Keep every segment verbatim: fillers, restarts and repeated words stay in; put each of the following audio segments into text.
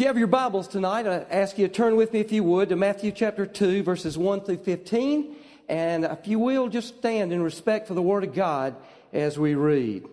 If you have your Bibles tonight, I ask you to turn with me, if you would, to Matthew chapter two, verses one through fifteen. And if you will, just stand in respect for the Word of God as we read.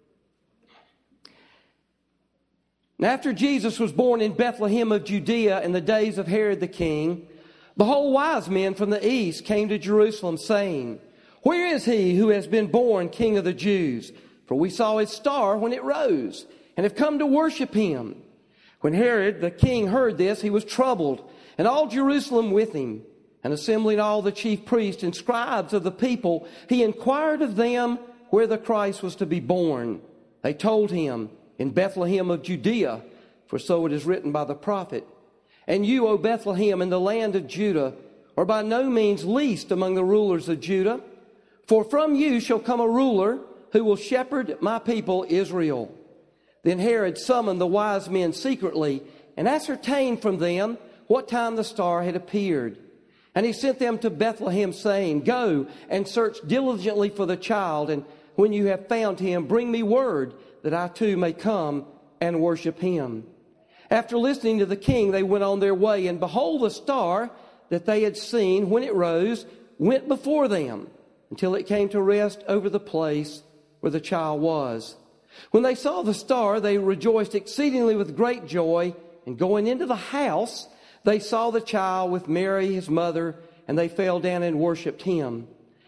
Now, after Jesus was born in Bethlehem of Judea in the days of Herod the king, behold, wise men from the east came to Jerusalem, saying, Where is he who has been born King of the Jews? For we saw his star when it rose, and have come to worship him. When Herod the king heard this, he was troubled, and all Jerusalem with him. And assembling all the chief priests and scribes of the people, he inquired of them where the Christ was to be born. They told him, In Bethlehem of Judea, for so it is written by the prophet. And you, O Bethlehem, in the land of Judah, are by no means least among the rulers of Judah. For from you shall come a ruler who will shepherd my people Israel. Then Herod summoned the wise men secretly and ascertained from them what time the star had appeared. And he sent them to Bethlehem, saying, Go and search diligently for the child, and when you have found him, bring me word that I too may come and worship him. After listening to the king, they went on their way, and behold, the star that they had seen when it rose went before them until it came to rest over the place where the child was. When they saw the star, they rejoiced exceedingly with great joy, and going into the house, they saw the child with Mary, his mother, and they fell down and worshipped him.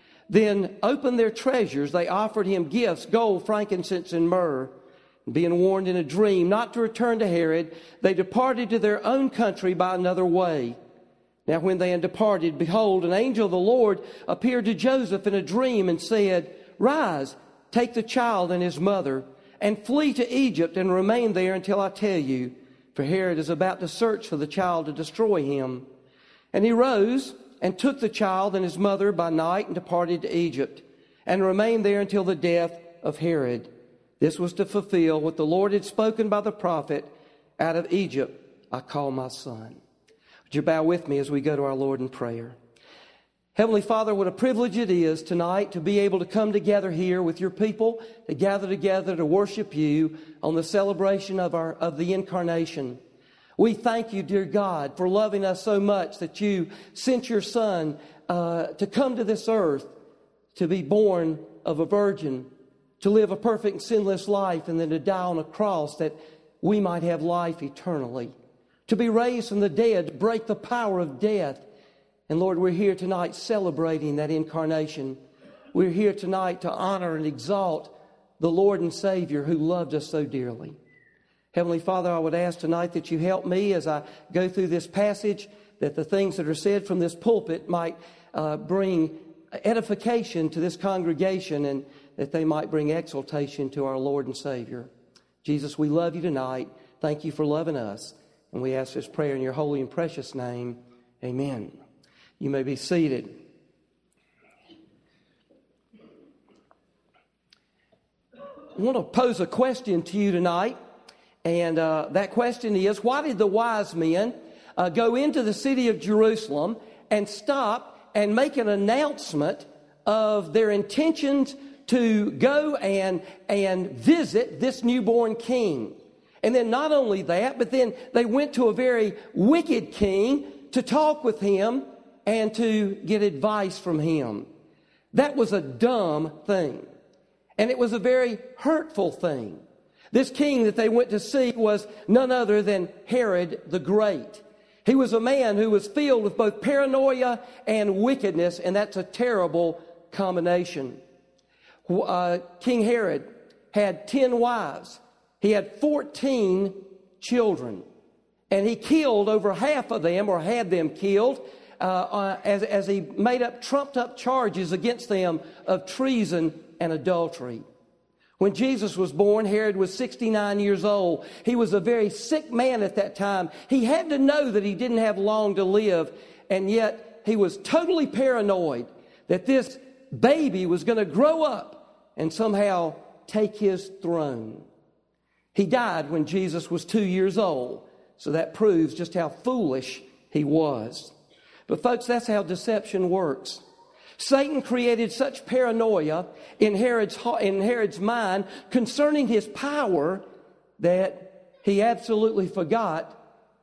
Then, opened their treasures, they offered him gifts, gold, frankincense, and myrrh. And being warned in a dream not to return to Herod, they departed to their own country by another way. Now when they had departed, behold, an angel of the Lord appeared to Joseph in a dream and said, Rise, take the child and his mother, and flee to Egypt and remain there until I tell you. For Herod is about to search for the child to destroy him. And he rose and took the child and his mother by night and departed to Egypt, and remained there until the death of Herod. This was to fulfill what the Lord had spoken by the prophet, Out of Egypt I call my son. Would you bow with me as we go to our Lord in prayer? Heavenly Father, what a privilege it is tonight to be able to come together here with your people, to gather together to worship you on the celebration of our of the incarnation. We thank you, dear God, for loving us so much that you sent your Son uh, to come to this earth, to be born of a virgin, to live a perfect and sinless life, and then to die on a cross that we might have life eternally, to be raised from the dead, to break the power of death. And Lord, we're here tonight celebrating that incarnation. We're here tonight to honor and exalt the Lord and Savior who loved us so dearly. Heavenly Father, I would ask tonight that you help me as I go through this passage, that the things that are said from this pulpit might uh, bring edification to this congregation, and that they might bring exaltation to our Lord and Savior. Jesus, we love you tonight. Thank you for loving us. And we ask this prayer in your holy and precious name. Amen. You may be seated. I want to pose a question to you tonight. And uh, that question is, why did the wise men uh, go into the city of Jerusalem and stop and make an announcement of their intentions to go and, and visit this newborn king? And then not only that, but then they went to a very wicked king to talk with him and to get advice from him. That was a dumb thing. And it was a very hurtful thing. This king that they went to see was none other than Herod the Great. He was a man who was filled with both paranoia and wickedness, and that's a terrible combination. Uh, King Herod had ten wives. He had fourteen children. And he killed over half of them, or had them killed, Uh, uh, as, as he made up trumped up charges against them of treason and adultery. When Jesus was born, Herod was sixty-nine years old. He was a very sick man at that time. He had to know that he didn't have long to live, and yet he was totally paranoid that this baby was going to grow up and somehow take his throne. He died when Jesus was two years old, so that proves just how foolish he was. But folks, that's how deception works. Satan created such paranoia in Herod's, in Herod's mind concerning his power that he absolutely forgot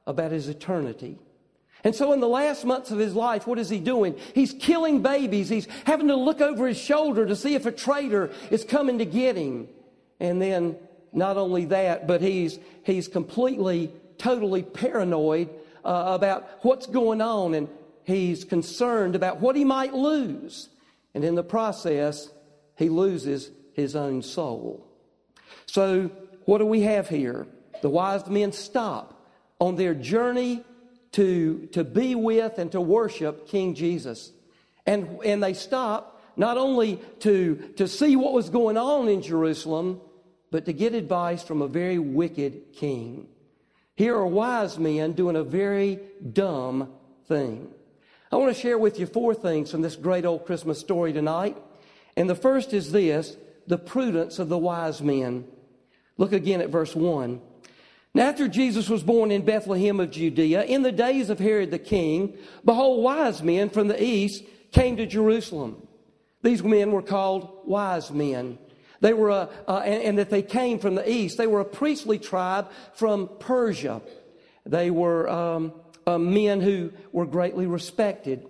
about his eternity. And so in the last months of his life, what is he doing? He's killing babies. He's having to look over his shoulder to see if a traitor is coming to get him. And then not only that, but he's he's completely, totally paranoid uh, about what's going on. And he's concerned about what he might lose. And in the process, he loses his own soul. So what do we have here? The wise men stop on their journey to, to be with and to worship King Jesus. And, and they stop not only to, to see what was going on in Jerusalem, but to get advice from a very wicked king. Here are wise men doing a very dumb thing. I want to share with you four things from this great old Christmas story tonight. And the first is this, the prudence of the wise men. Look again at verse one. Now after Jesus was born in Bethlehem of Judea, in the days of Herod the king, behold, wise men from the east came to Jerusalem. These men were called wise men. They were, a, uh, and, and that they came from the east. They were a priestly tribe from Persia. They were um, uh, men who were greatly respected.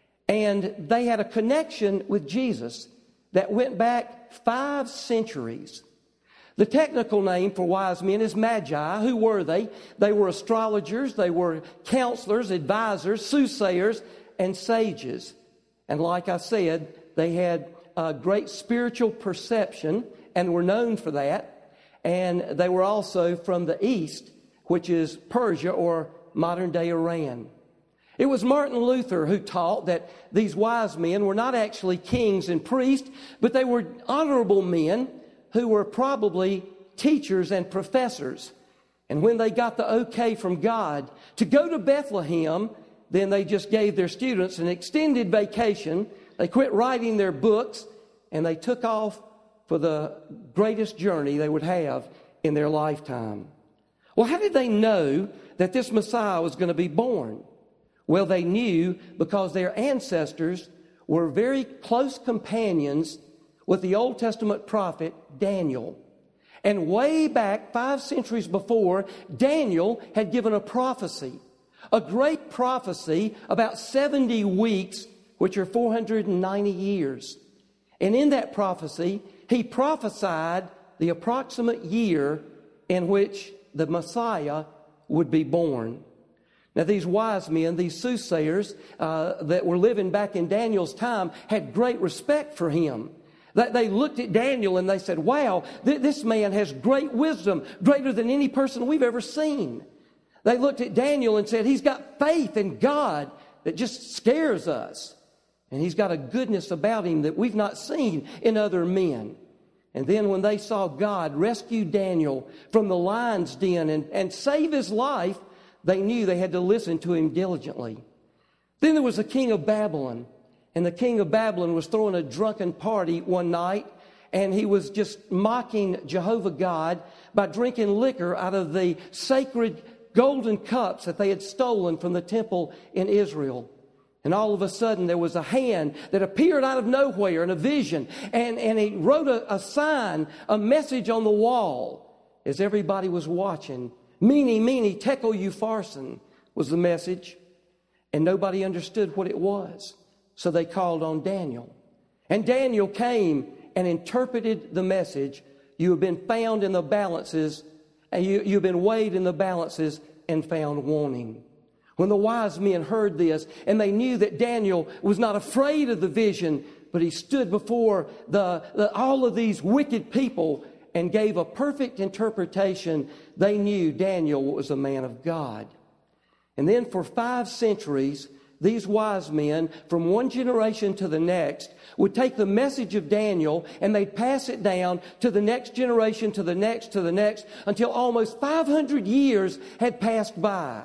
And they had a connection with Jesus that went back five centuries. The technical name for wise men is magi. Who were they? They were astrologers, they were counselors, advisors, soothsayers, and sages. And like I said, they had a great spiritual perception and were known for that. And they were also from the east, which is Persia or modern-day Iran. It was Martin Luther who taught that these wise men were not actually kings and priests, but they were honorable men who were probably teachers and professors. And when they got the okay from God to go to Bethlehem, then they just gave their students an extended vacation. They quit writing their books, and they took off for the greatest journey they would have in their lifetime. Well, how did they know that this Messiah was going to be born? Well, they knew because their ancestors were very close companions with the Old Testament prophet Daniel. And way back five centuries before, Daniel had given a prophecy, a great prophecy about seventy weeks, which are four hundred ninety years. And in that prophecy, he prophesied the approximate year in which the Messiah would be born. Now, these wise men, these soothsayers uh, that were living back in Daniel's time had great respect for him. They looked at Daniel and they said, wow, th- this man has great wisdom, greater than any person we've ever seen. They looked at Daniel and said, he's got faith in God that just scares us. And he's got a goodness about him that we've not seen in other men. And then when they saw God rescue Daniel from the lion's den and, and save his life, they knew they had to listen to him diligently. Then there was the king of Babylon. And the king of Babylon was throwing a drunken party one night, and he was just mocking Jehovah God by drinking liquor out of the sacred golden cups that they had stolen from the temple in Israel. And all of a sudden there was a hand that appeared out of nowhere in a vision, and, and he wrote a, a sign, a message on the wall as everybody was watching. Mene, mene, tekel upharsin was the message, and nobody understood what it was. So they called on Daniel. And Daniel came and interpreted the message. You have been found in the balances, and you, you've been weighed in the balances and found wanting. When the wise men heard this, and they knew that Daniel was not afraid of the vision, but he stood before the, the all of these wicked people and gave a perfect interpretation, they knew Daniel was a man of God. And then for five centuries, these wise men, from one generation to the next, would take the message of Daniel and they'd pass it down to the next generation, to the next, to the next, until almost five hundred years had passed by.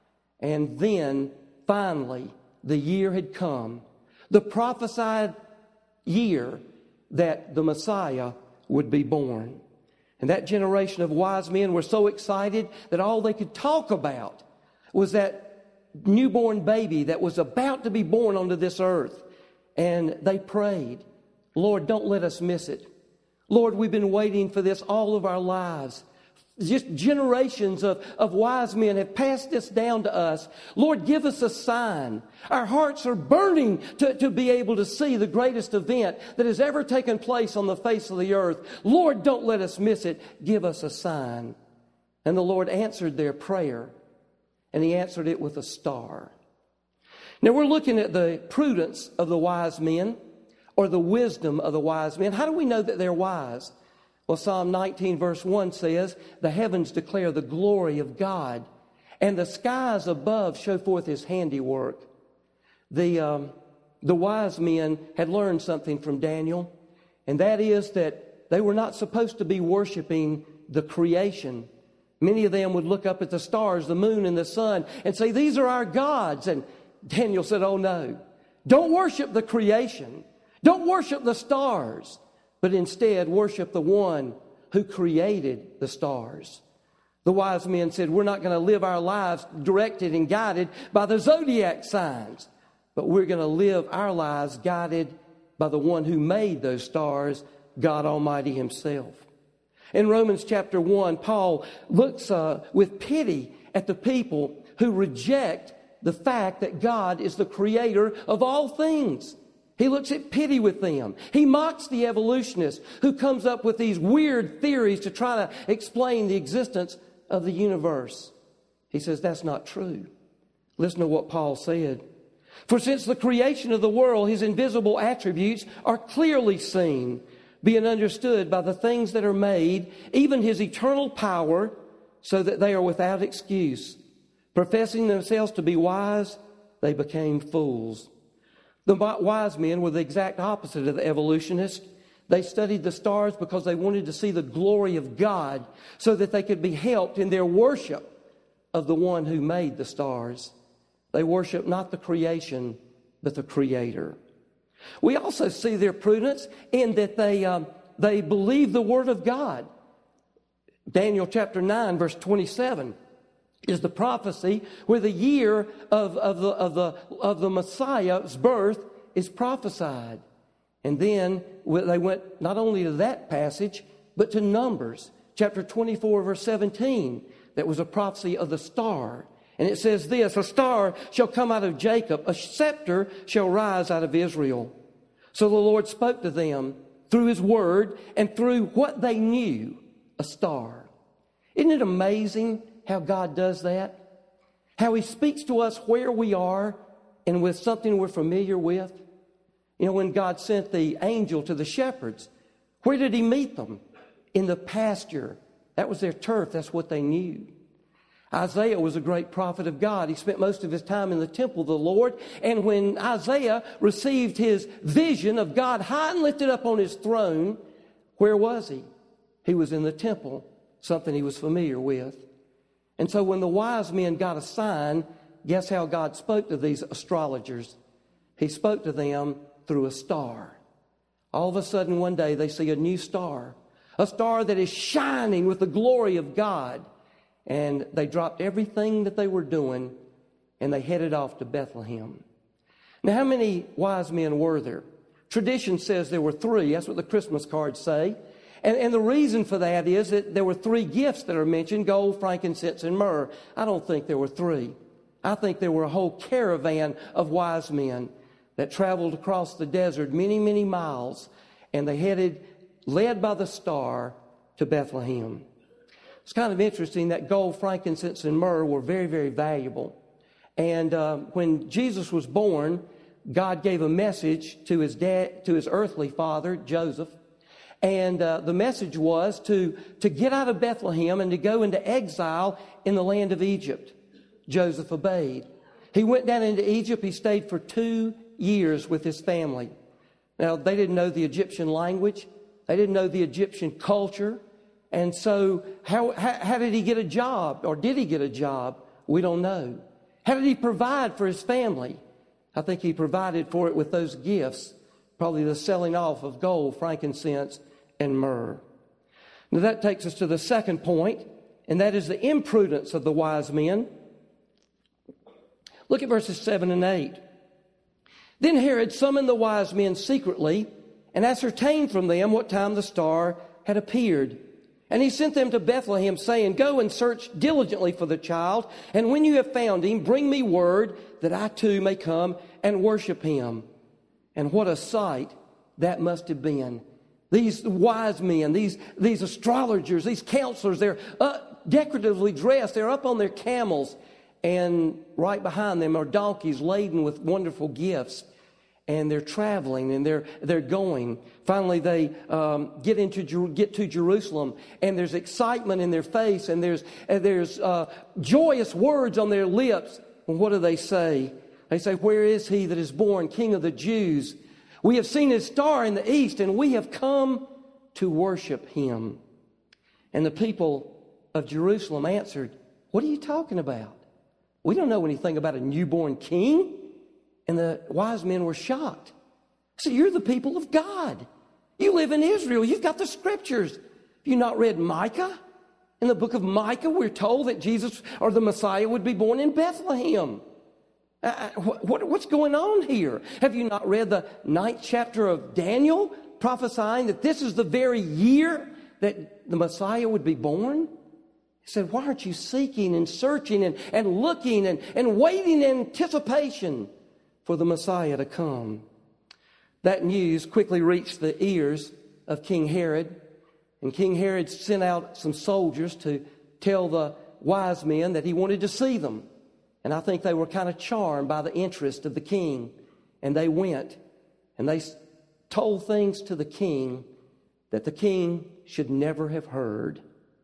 And then, finally, the year had come, the prophesied year that the Messiah would be born. And that generation of wise men were so excited that all they could talk about was that newborn baby that was about to be born onto this earth. And they prayed, Lord, don't let us miss it. Lord, we've been waiting for this all of our lives. Just generations of, of wise men have passed this down to us. Lord, give us a sign. Our hearts are burning to, to be able to see the greatest event that has ever taken place on the face of the earth. Lord, don't let us miss it. Give us a sign. And the Lord answered their prayer, and he answered it with a star. Now we're looking at the prudence of the wise men, or the wisdom of the wise men. How do we know that they're wise? Well, Psalm nineteen verse one says, the heavens declare the glory of God, and the skies above show forth his handiwork. The, um, the wise men had learned something from Daniel, and that is that they were not supposed to be worshiping the creation. Many of them would look up at the stars, the moon, and the sun, and say, these are our gods. And Daniel said, oh no, don't worship the creation. Don't worship the stars. But instead worship the one who created the stars. The wise men said, we're not going to live our lives directed and guided by the zodiac signs, but we're going to live our lives guided by the one who made those stars, God Almighty himself. In Romans chapter one, Paul looks uh, with pity at the people who reject the fact that God is the creator of all things. He looks at pity with them. He mocks the evolutionist who comes up with these weird theories to try to explain the existence of the universe. He says that's not true. Listen to what Paul said. For since the creation of the world, his invisible attributes are clearly seen, being understood by the things that are made, even his eternal power, so that they are without excuse. Professing themselves to be wise, they became fools. The wise men were the exact opposite of the evolutionists. They studied the stars because they wanted to see the glory of God so that they could be helped in their worship of the one who made the stars. They worship not the creation, but the Creator. We also see their prudence in that they, um, they believe the Word of God. Daniel chapter nine, verse twenty-seven. Is the prophecy where the year of, of, the, of, the, of the Messiah's birth is prophesied. And then they went not only to that passage, but to Numbers, chapter twenty-four, verse seventeen. That was a prophecy of the star. And it says this, a star shall come out of Jacob, a scepter shall rise out of Israel. So the Lord spoke to them through his word and through what they knew, a star. Isn't it amazing how God does that? How he speaks to us where we are and with something we're familiar with. You know, when God sent the angel to the shepherds, where did he meet them? In the pasture. That was their turf. That's what they knew. Isaiah was a great prophet of God. He spent most of his time in the temple of the Lord. And when Isaiah received his vision of God high and lifted up on his throne, where was he? He was in the temple, something he was familiar with. And so when the wise men got a sign, guess how God spoke to these astrologers? He spoke to them through a star. All of a sudden one day they see a new star, a star that is shining with the glory of God. And they dropped everything that they were doing and they headed off to Bethlehem. Now, how many wise men were there? Tradition says there were three. That's what the Christmas cards say. And, and the reason for that is that there were three gifts that are mentioned, gold, frankincense, and myrrh. I don't think there were three. I think there were a whole caravan of wise men that traveled across the desert many, many miles, and they headed, led by the star, to Bethlehem. It's kind of interesting that gold, frankincense, and myrrh were very, very valuable. And uh, when Jesus was born, God gave a message to his dad, to his earthly father, Joseph. And uh, the message was to, to get out of Bethlehem and to go into exile in the land of Egypt. Joseph obeyed. He went down into Egypt. He stayed for two years with his family. Now, they didn't know the Egyptian language. They didn't know the Egyptian culture. And so how, how, how did he get a job? Or did he get a job? We don't know. How did he provide for his family? I think he provided for it with those gifts, probably the selling off of gold, frankincense, and myrrh. Now that takes us to the second point, and that is the imprudence of the wise men. Look at verses seven and eight. Then Herod summoned the wise men secretly and ascertained from them what time the star had appeared. And he sent them to Bethlehem, saying, Go and search diligently for the child, and when you have found him, bring me word that I too may come and worship him. And what a sight that must have been. These wise men, these, these astrologers, these counselors, they're uh, decoratively dressed. They're up on their camels. And right behind them are donkeys laden with wonderful gifts. And they're traveling and they're they're going. Finally, they um, get into get to Jerusalem, and there's excitement in their face, and there's and there's uh, joyous words on their lips. And what do they say? They say, "Where is he that is born King of the Jews? We have seen his star in the east, and we have come to worship him." And the people of Jerusalem answered, "What are you talking about? We don't know anything about a newborn king." And the wise men were shocked. So you're the people of God. You live in Israel. You've got the scriptures. Have you not read Micah? In the book of Micah, we're told that Jesus or the Messiah would be born in Bethlehem. Uh, what, what's going on here? Have you not read the ninth chapter of Daniel, prophesying that this is the very year that the Messiah would be born? He said, why aren't you seeking and searching and, and looking and, and waiting in anticipation for the Messiah to come? That news quickly reached the ears of King Herod, and King Herod sent out some soldiers to tell the wise men that he wanted to see them. And I think they were kind of charmed by the interest of the king, and they went and they told things to the king that the king should never have heard.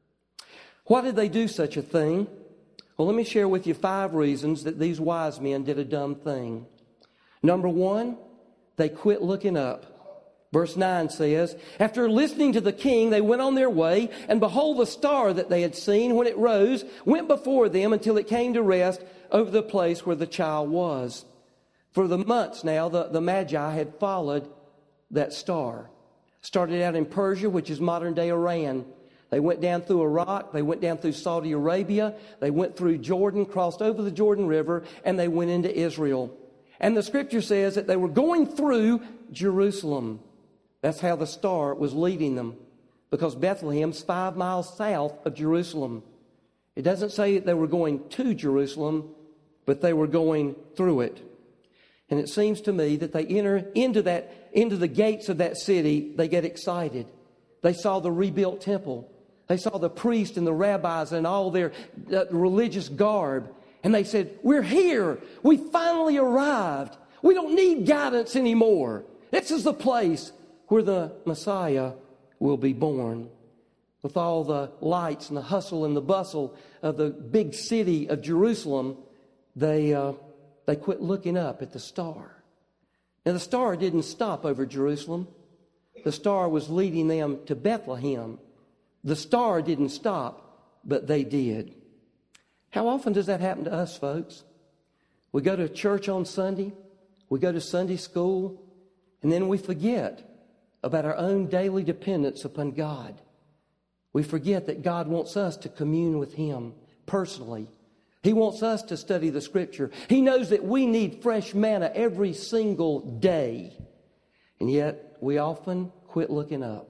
Why did they do such a thing? Well, let me share with you five reasons that these wise men did a dumb thing. Number one, they quit looking up. Verse nine says, after listening to the king, they went on their way, and behold, the star that they had seen when it rose went before them until it came to rest over the place where the child was. For the months now, the, the Magi had followed that star. Started out in Persia, which is modern-day Iran. They went down through Iraq. They went down through Saudi Arabia. They went through Jordan, crossed over the Jordan River, and they went into Israel. And the scripture says that they were going through Jerusalem. That's how the star was leading them, because Bethlehem's five miles south of Jerusalem. It doesn't say that they were going to Jerusalem, but they were going through it. And it seems to me that they enter into that, into the gates of that city, they get excited. They saw the rebuilt temple. They saw the priests and the rabbis and all their uh, religious garb. And they said, we're here. We finally arrived. We don't need guidance anymore. This is the place where the Messiah will be born. With all the lights and the hustle and the bustle of the big city of Jerusalem, they, uh, they quit looking up at the star. Now, the star didn't stop over Jerusalem. The star was leading them to Bethlehem. The star didn't stop, but they did. How often does that happen to us, folks? We go to church on Sunday, we go to Sunday school, and then we forget about our own daily dependence upon God. We forget that God wants us to commune with Him personally. He wants us to study the Scripture. He knows that we need fresh manna every single day. And yet, we often quit looking up.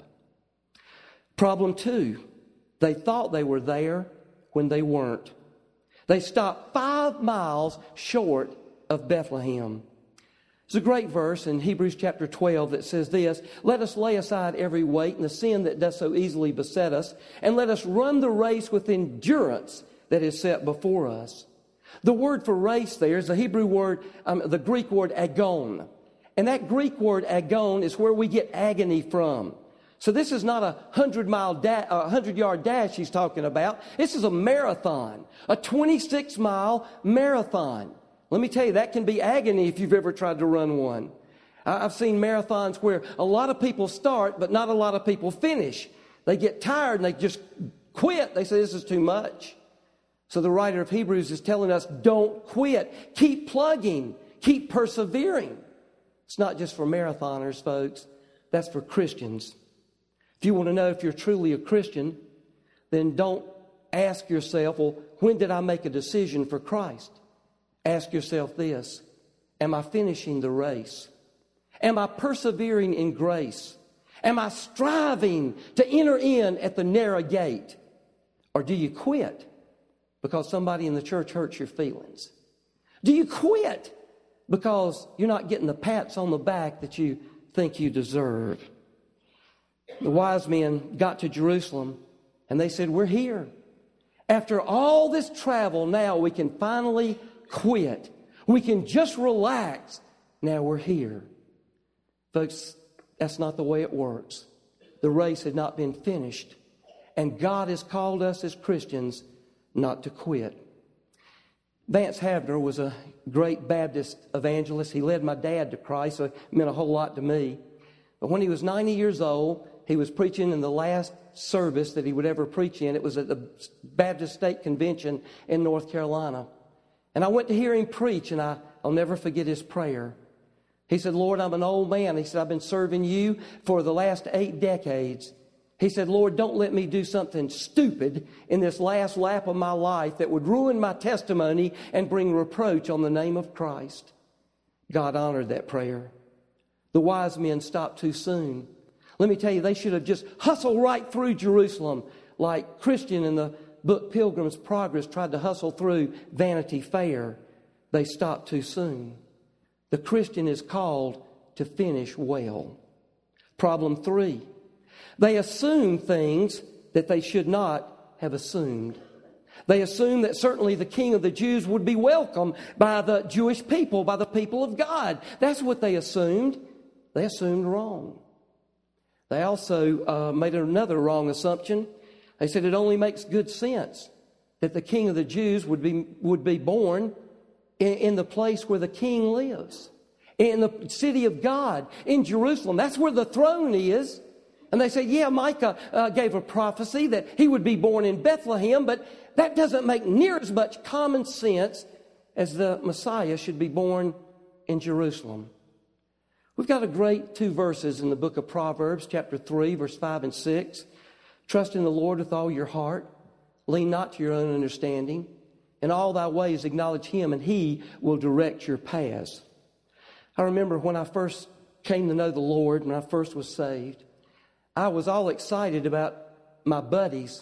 Problem two, they thought they were there when they weren't. They stopped five miles short of Bethlehem. There's a great verse in Hebrews chapter twelve that says this, let us lay aside every weight and the sin that does so easily beset us, and let us run the race with endurance that is set before us. The word for race there is the Hebrew word, um, the Greek word agon. And that Greek word agon is where we get agony from. So this is not a hundred mile, da- a hundred yard dash he's talking about. This is a marathon, a twenty-six mile marathon. Let me tell you, that can be agony if you've ever tried to run one. I've seen marathons where a lot of people start, but not a lot of people finish. They get tired and they just quit. They say, this is too much. So the writer of Hebrews is telling us, don't quit. Keep plugging. Keep persevering. It's not just for marathoners, folks. That's for Christians. If you want to know if you're truly a Christian, then don't ask yourself, well, when did I make a decision for Christ? Ask yourself this, am I finishing the race? Am I persevering in grace? Am I striving to enter in at the narrow gate? Or do you quit because somebody in the church hurts your feelings? Do you quit because you're not getting the pats on the back that you think you deserve? The wise men got to Jerusalem and they said, we're here. After all this travel, now we can finally quit. We can just relax. Now we're here. Folks, that's not the way it works. The race had not been finished. And God has called us as Christians not to quit. Vance Havner was a great Baptist evangelist. He led my dad to Christ, so it meant a whole lot to me. But when he was ninety years old, he was preaching in the last service that he would ever preach in. It was at the Baptist State Convention in North Carolina. And I went to hear him preach, and I, I'll never forget his prayer. He said, Lord, I'm an old man. He said, I've been serving you for the last eight decades. He said, Lord, don't let me do something stupid in this last lap of my life that would ruin my testimony and bring reproach on the name of Christ. God honored that prayer. The wise men stopped too soon. Let me tell you, they should have just hustled right through Jerusalem like Christian in the book Pilgrim's Progress tried to hustle through Vanity Fair. They stopped too soon. The Christian is called to finish well. Problem three. They assume things that they should not have assumed. They assumed that certainly the King of the Jews would be welcomed by the Jewish people, by the people of God. That's what they assumed. They assumed wrong. They also uh, made another wrong assumption. They said it only makes good sense that the King of the Jews would be, would be born in, in the place where the King lives, in the city of God, in Jerusalem. That's where the throne is. And they say, yeah, Micah uh, gave a prophecy that he would be born in Bethlehem, but that doesn't make near as much common sense as the Messiah should be born in Jerusalem. We've got a great two verses in the book of Proverbs, chapter three, verse five and six. Trust in the Lord with all your heart. Lean not to your own understanding. In all thy ways acknowledge him, and he will direct your paths. I remember when I first came to know the Lord, when I first was saved, I was all excited about my buddies.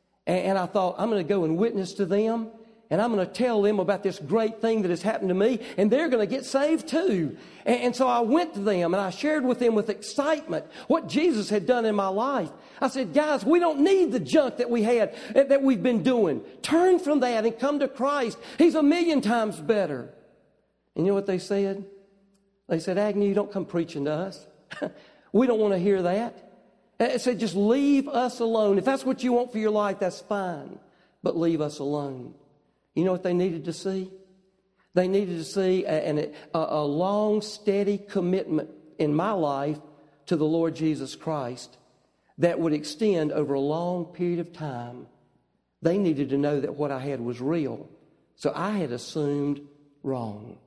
And I thought, I'm going to go and witness to them. And I'm going to tell them about this great thing that has happened to me. And they're going to get saved too. And, and so I went to them and I shared with them with excitement what Jesus had done in my life. I said, guys, we don't need the junk that we had, that we've been doing. Turn from that and come to Christ. He's a million times better. And you know what they said? They said, Agnew, you don't come preaching to us. We don't want to hear that. It said, just leave us alone. If that's what you want for your life, that's fine. But leave us alone. You know what they needed to see? They needed to see a, a, a long, steady commitment in my life to the Lord Jesus Christ that would extend over a long period of time. They needed to know that what I had was real. So I had assumed wrong.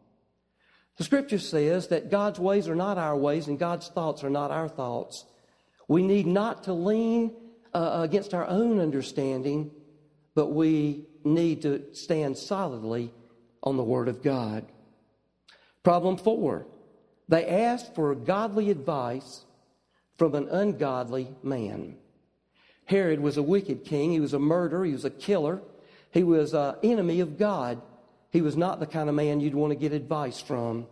The Scripture says that God's ways are not our ways and God's thoughts are not our thoughts. We need not to lean uh, against our own understanding, but we need to stand solidly on the Word of God. Problem four, they asked for godly advice from an ungodly man. Herod was a wicked king. He was a murderer. He was a killer. He was an enemy of God. He was not the kind of man you'd want to get advice from.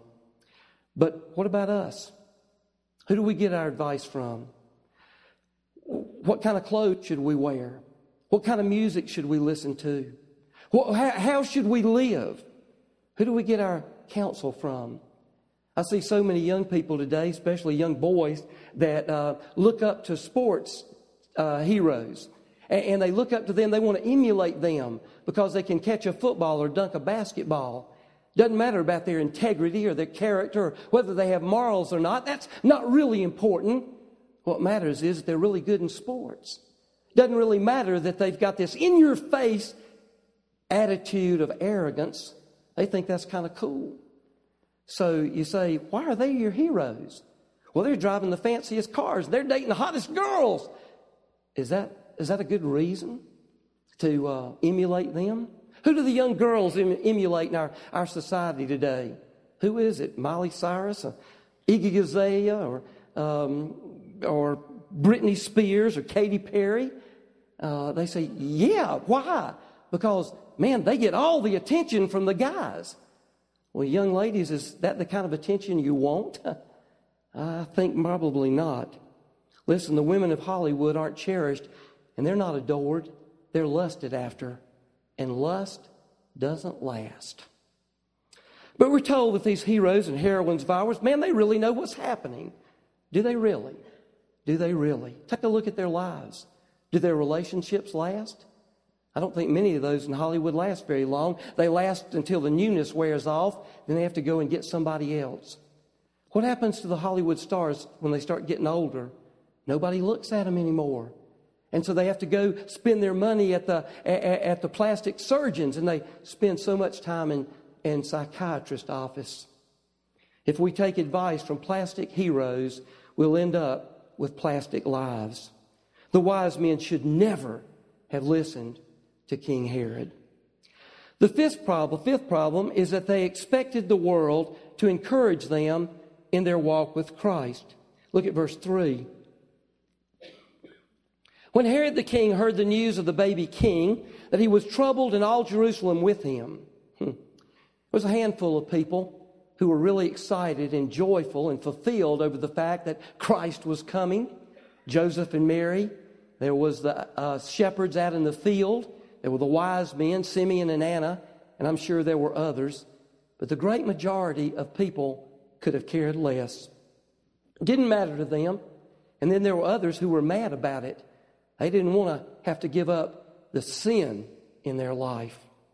But what about us? Who do we get our advice from? What kind of clothes should we wear? What kind of music should we listen to? How should we live? Who do we get our counsel from? I see so many young people today, especially young boys, that uh, look up to sports uh, heroes. And, and they look up to them. They want to emulate them because they can catch a football or dunk a basketball. Doesn't matter about their integrity or their character or whether they have morals or not. That's not really important. What matters is that they're really good in sports. Doesn't really matter that they've got this in-your-face attitude of arrogance. They think that's kind of cool. So you say, why are they your heroes? Well, they're driving the fanciest cars. They're dating the hottest girls. Is that is that a good reason to uh, emulate them? Who do the young girls em- emulate in our, our society today? Who is it? Miley Cyrus? Or Iggy Azalea? Or um, or Britney Spears or Katy Perry? Uh, they say, yeah, why? Because, man, they get all the attention from the guys. Well, young ladies, is that the kind of attention you want? I think probably not. Listen, the women of Hollywood aren't cherished, and they're not adored. They're lusted after, and lust doesn't last. But we're told that these heroes and heroines of ours, man, they really know what's happening. Do they really? Do they really? Take a look at their lives. Do their relationships last? I don't think many of those in Hollywood last very long. They last until the newness wears off, then they have to go and get somebody else. What happens to the Hollywood stars when they start getting older? Nobody looks at them anymore. And so they have to go spend their money at the at, at the plastic surgeons, and they spend so much time in, in psychiatrist office. If we take advice from plastic heroes, we'll end up with plastic lives. The wise men should never have listened to King Herod. The fifth problem, fifth problem is that they expected the world to encourage them in their walk with Christ. Look at verse three. When Herod the king heard the news of the baby king, that he was troubled and all Jerusalem with him. Hmm. There was a handful of people who were really excited and joyful and fulfilled over the fact that Christ was coming. Joseph and Mary. There was the uh, shepherds out in the field. There were the wise men, Simeon and Anna, and I'm sure there were others. But the great majority of people could have cared less. It didn't matter to them. And then there were others who were mad about it. They didn't want to have to give up the sin in their life.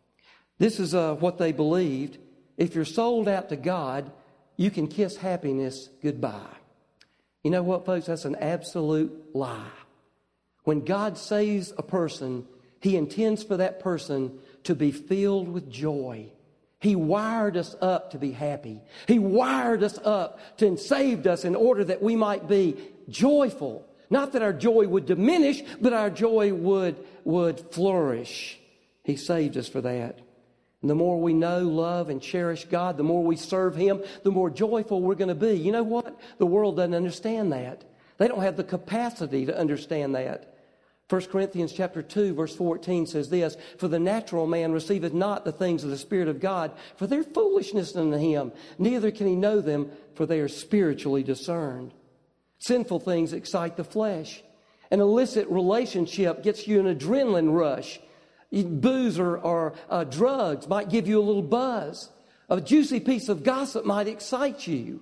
This is uh, what they believed. If you're sold out to God, you can kiss happiness goodbye. You know what, folks? That's an absolute lie. When God saves a person, He intends for that person to be filled with joy. He wired us up to be happy. He wired us up to, and saved us in order that we might be joyful. Not that our joy would diminish, but our joy would, would flourish. He saved us for that. And the more we know, love, and cherish God, the more we serve Him, the more joyful we're going to be. You know what? The world doesn't understand that. They don't have the capacity to understand that. First Corinthians chapter two, verse fourteen says this, "For the natural man receiveth not the things of the Spirit of God, for they're foolishness unto him. Neither can he know them, for they are spiritually discerned." Sinful things excite the flesh. An illicit relationship gets you an adrenaline rush. Booze or, or uh, drugs might give you a little buzz. A juicy piece of gossip might excite you.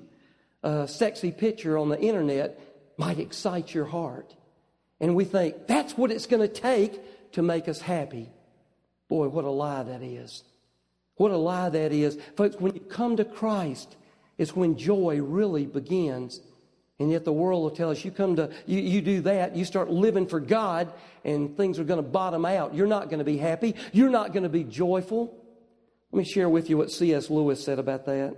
A sexy picture on the internet might excite your heart. And we think, that's what it's going to take to make us happy. Boy, what a lie that is. What a lie that is. Folks, when you come to Christ, it's when joy really begins. And yet the world will tell us, you come to, you, you do that, you start living for God, and things are going to bottom out. You're not going to be happy. You're not going to be joyful. Let me share with you what C S Lewis said about that.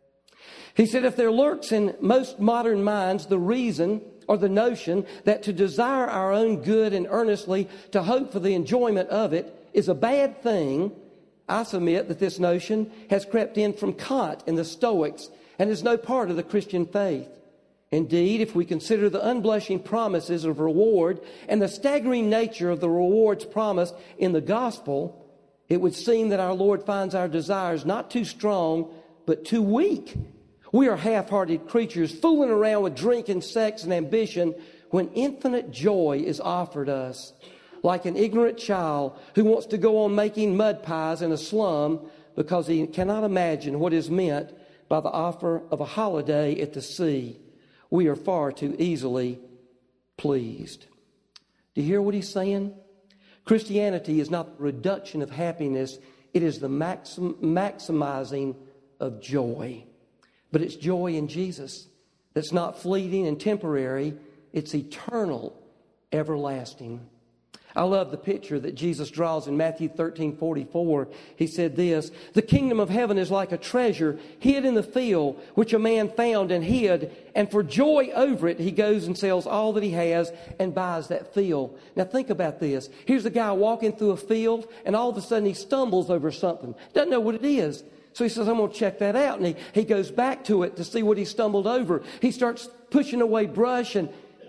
He said, if there lurks in most modern minds the reason or the notion that to desire our own good and earnestly to hope for the enjoyment of it is a bad thing, I submit that this notion has crept in from Kant and the Stoics and is no part of the Christian faith. Indeed, if we consider the unblushing promises of reward and the staggering nature of the rewards promised in the gospel, it would seem that our Lord finds our desires not too strong, but too weak. We are half-hearted creatures fooling around with drink and sex and ambition when infinite joy is offered us. Like an ignorant child who wants to go on making mud pies in a slum because he cannot imagine what is meant by the offer of a holiday at the sea. We are far too easily pleased. Do you hear what he's saying? Christianity is not the reduction of happiness. It is the maxim, maximizing of joy. But it's joy in Jesus that's not fleeting and temporary. It's eternal, everlasting. I love the picture that Jesus draws in Matthew thirteen forty-four. He said this, "The kingdom of heaven is like a treasure hid in the field, which a man found and hid. And for joy over it, he goes and sells all that he has and buys that field." Now think about this. Here's a guy walking through a field, and all of a sudden he stumbles over something. Doesn't know what it is. So he says, I'm going to check that out. And he, he goes back to it to see what he stumbled over. He starts pushing away brush, and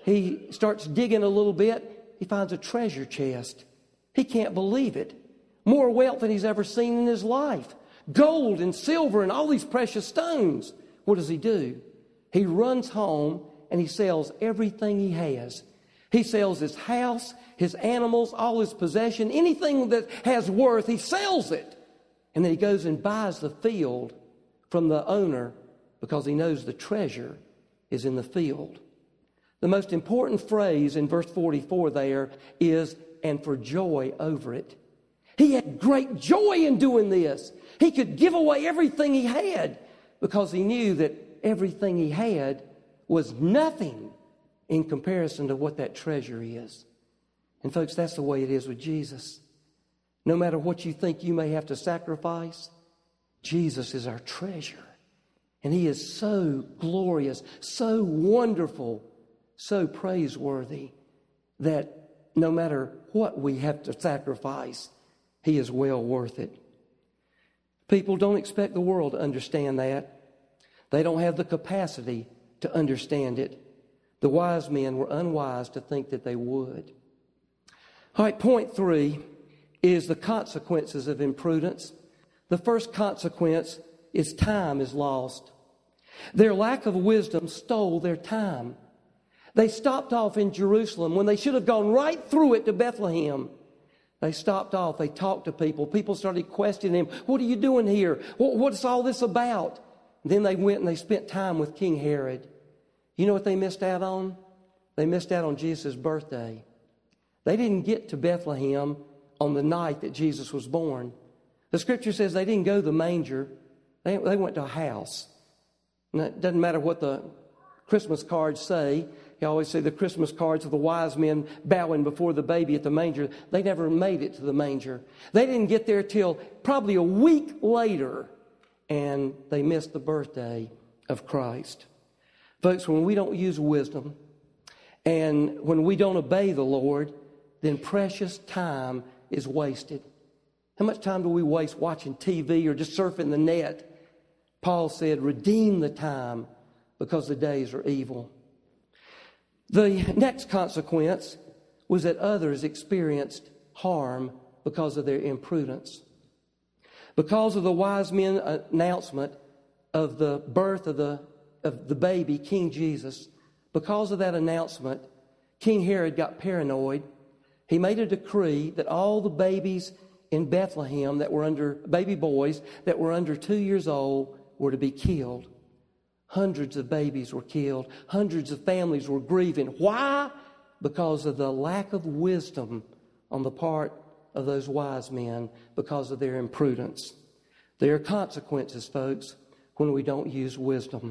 he starts digging a little bit. He finds a treasure chest. He can't believe it. More wealth than he's ever seen in his life. Gold and silver and all these precious stones. What does he do? He runs home and he sells everything he has. He sells his house, his animals, all his possession, anything that has worth, he sells it. And then he goes and buys the field from the owner because he knows the treasure is in the field. The most important phrase in verse forty-four there is, and for joy over it. He had great joy in doing this. He could give away everything he had because he knew that everything he had was nothing in comparison to what that treasure is. And folks, that's the way it is with Jesus. No matter what you think you may have to sacrifice, Jesus is our treasure. And he is so glorious, so wonderful, so praiseworthy that no matter what we have to sacrifice, he is well worth it. People don't expect the world to understand that. They don't have the capacity to understand it. The wise men were unwise to think that they would. All right, point three is the consequences of imprudence. The first consequence is time is lost. Their lack of wisdom stole their time. They stopped off in Jerusalem when they should have gone right through it to Bethlehem. They stopped off. They talked to people. People started questioning him. What are you doing here? What's all this about? And then they went and they spent time with King Herod. You know what they missed out on? They missed out on Jesus' birthday. They didn't get to Bethlehem on the night that Jesus was born. The scripture says they didn't go to the manger. They, they went to a house. And it doesn't matter what the Christmas cards say. You always say the Christmas cards of the wise men bowing before the baby at the manger. They never made it to the manger. They didn't get there till probably a week later, and they missed the birthday of Christ. Folks, when we don't use wisdom and when we don't obey the Lord, then precious time is wasted. How much time do we waste watching T V or just surfing the net? Paul said, redeem the time because the days are evil. The next consequence was that others experienced harm because of their imprudence. Because of the wise men's announcement of the birth of the, of the baby, King Jesus, because of that announcement, King Herod got paranoid. He made a decree that all the babies in Bethlehem that were under, baby boys that were under two years old were to be killed. Hundreds of babies were killed. Hundreds of families were grieving. Why? Because of the lack of wisdom on the part of those wise men, because of their imprudence. There are consequences, folks, when we don't use wisdom.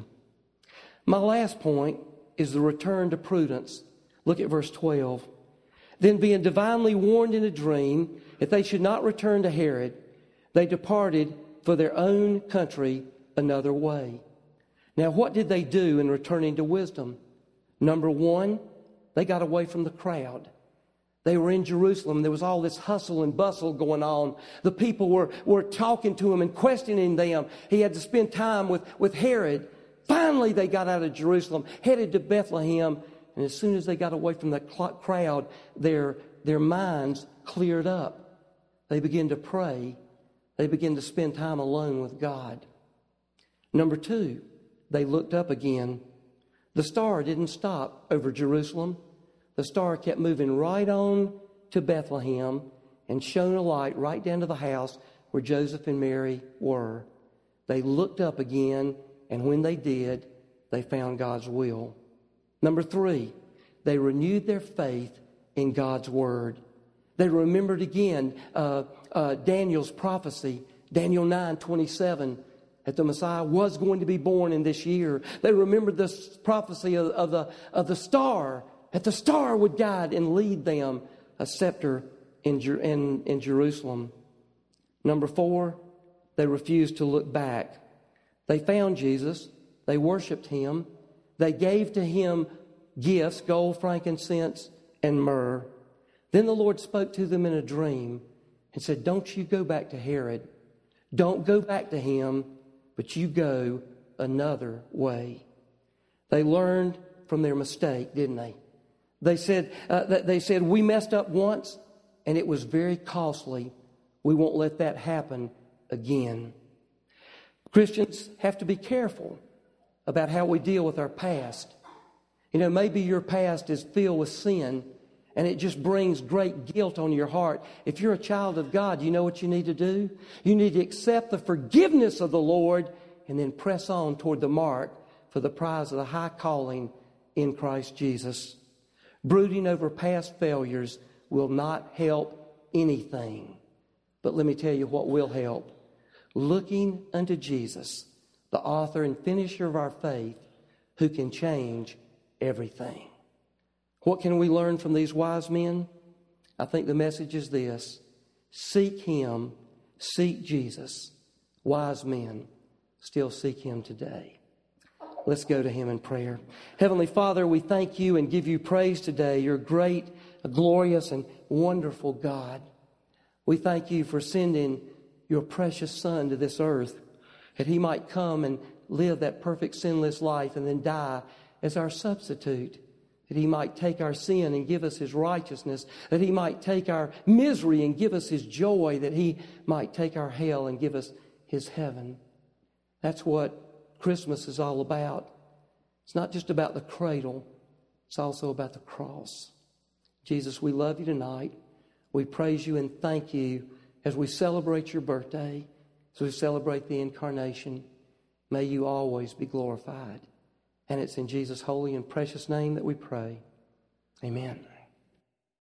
My last point is the return to prudence. Look at verse twelve. Then being divinely warned in a dream that they should not return to Herod, they departed for their own country another way. Now, what did they do in returning to wisdom? Number one, they got away from the crowd. They were in Jerusalem. There was all this hustle and bustle going on. The people were, were talking to him and questioning them. He had to spend time with, with Herod. Finally, they got out of Jerusalem, headed to Bethlehem. And as soon as they got away from the crowd, their, their minds cleared up. They began to pray. They began to spend time alone with God. Number two, they looked up again. The star didn't stop over Jerusalem. The star kept moving right on to Bethlehem and shone a light right down to the house where Joseph and Mary were. They looked up again, and when they did, they found God's will. Number three, they renewed their faith in God's word. They remembered again uh, uh, Daniel's prophecy, Daniel nine twenty-seven, that the Messiah was going to be born in this year. They remembered this prophecy of, of, the, of the star, that the star would guide and lead them a scepter in, in, in Jerusalem. Number four, they refused to look back. They found Jesus. They worshiped him. They gave to him gifts, gold, frankincense, and myrrh. Then the Lord spoke to them in a dream and said, don't you go back to Herod. Don't go back to him, but you go another way. They learned from their mistake, didn't they? They said, uh, they said, we messed up once, and it was very costly. We won't let that happen again. Christians have to be careful about how we deal with our past. You know, maybe your past is filled with sin, and it just brings great guilt on your heart. If you're a child of God, you know what you need to do? You need to accept the forgiveness of the Lord and then press on toward the mark for the prize of the high calling in Christ Jesus. Brooding over past failures will not help anything. But let me tell you what will help. Looking unto Jesus, the author and finisher of our faith, who can change everything. What can we learn from these wise men? I think the message is this: seek Him, seek Jesus. Wise men still seek Him today. Let's go to Him in prayer. Heavenly Father, we thank You and give You praise today. You're great, a glorious, and wonderful God. We thank You for sending Your precious Son to this earth, that He might come and live that perfect sinless life and then die as our substitute, that He might take our sin and give us His righteousness, that He might take our misery and give us His joy, that He might take our hell and give us His heaven. That's what Christmas is all about. It's not just about the cradle, it's also about the cross. Jesus, we love You tonight. We praise You and thank You as we celebrate Your birthday, as we celebrate the incarnation. May You always be glorified. And it's in Jesus' holy and precious name that we pray. Amen.